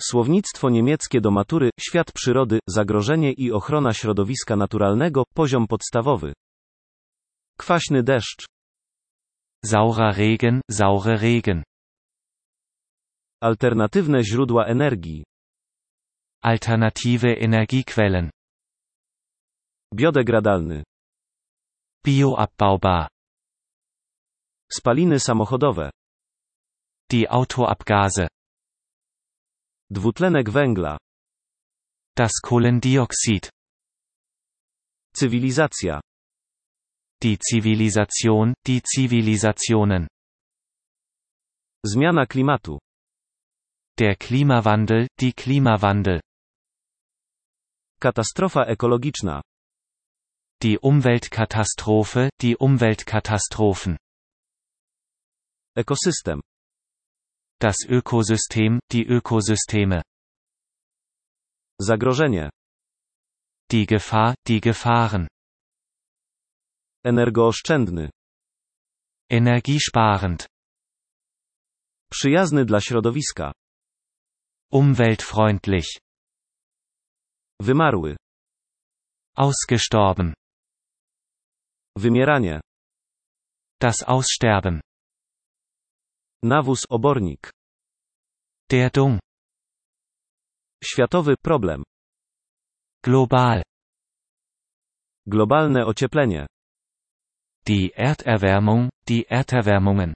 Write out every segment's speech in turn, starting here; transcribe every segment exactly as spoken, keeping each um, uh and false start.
Słownictwo niemieckie do matury, świat przyrody, zagrożenie i ochrona środowiska naturalnego, poziom podstawowy. Kwaśny deszcz. Saurer Regen, saure Regen. Alternatywne źródła energii. Alternative Energiequellen. Biodegradalny. Bioabbaubar. Spaliny samochodowe. Die Autoabgase. Dwutlenek węgla. Das Kohlendioxid. Cywilizacja. Die Zivilisation, die Zivilisationen. Zmiana klimatu. Der Klimawandel, die Klimawandel. Katastrofa ekologiczna. Die Umweltkatastrophe, die Umweltkatastrophen. Ekosystem. Das Ökosystem, die Ökosysteme. Zagrożenie. Die Gefahr, die Gefahren. Energooszczędny. Energiesparend. Przyjazny dla środowiska. Umweltfreundlich. Wymarły. Ausgestorben. Wymieranie. Das Aussterben. Nawóz obornik. Der Dung. Światowy problem. Global. Globalne ocieplenie. Die Erderwärmung, die Erderwärmungen.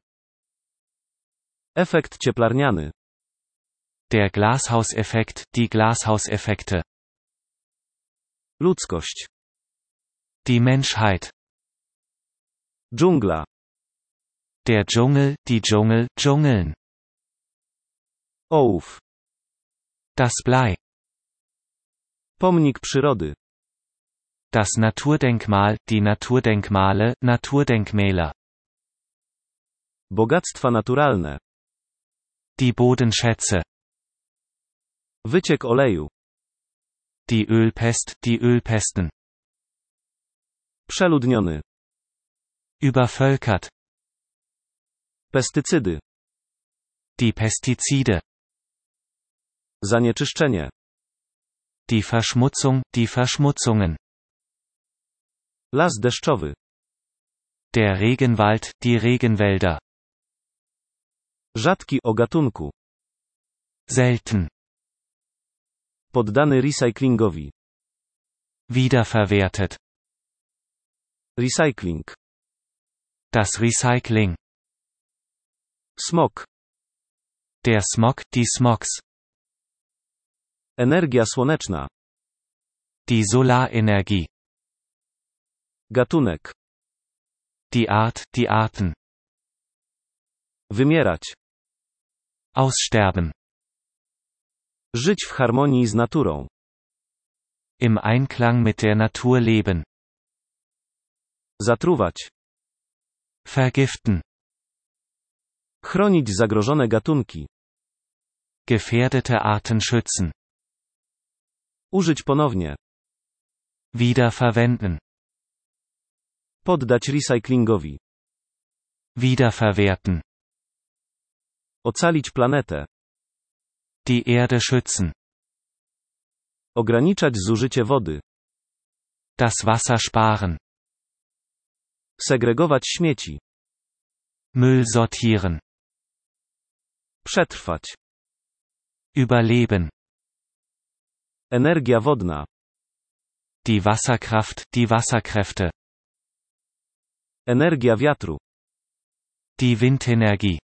Efekt cieplarniany. Der Glashauseffekt, die Glashauseffekte. Ludzkość. Die Menschheit. Dżungla. Der Dschungel, die Dschungel, Dschungeln. Ołów. Das Blei. Pomnik przyrody. Das Naturdenkmal, die Naturdenkmale, Naturdenkmäler. Bogactwa naturalne. Die Bodenschätze. Wyciek oleju. Die Ölpest, die Ölpesten. Przeludniony. Übervölkert. Pestycydy. Die Pestizide. Zanieczyszczenie. Die Verschmutzung, die Verschmutzungen. Las deszczowy. Der Regenwald, die Regenwälder. Rzadki o gatunku. Selten. Poddany recyklingowi. Wiederverwertet. Recycling. Das Recycling. Smog. Der Smog, die Smogs. Energia słoneczna. Die Solarenergie. Gatunek. Die Art, die Arten. Wymierać. Aussterben. Żyć w harmonii z naturą. Im Einklang mit der Natur leben. Zatruwać. Vergiften. Chronić zagrożone gatunki. Gefährdete Arten schützen. Użyć ponownie. Wiederverwenden. Poddać recyklingowi. Wiederverwerten. Ocalić planetę. Die Erde schützen. Ograniczać zużycie wody. Das Wasser sparen. Segregować śmieci. Müll sortieren. Przetrwać. Überleben. Energia wodna. Die Wasserkraft, die Wasserkräfte. Energia wiatru. Die Windenergie.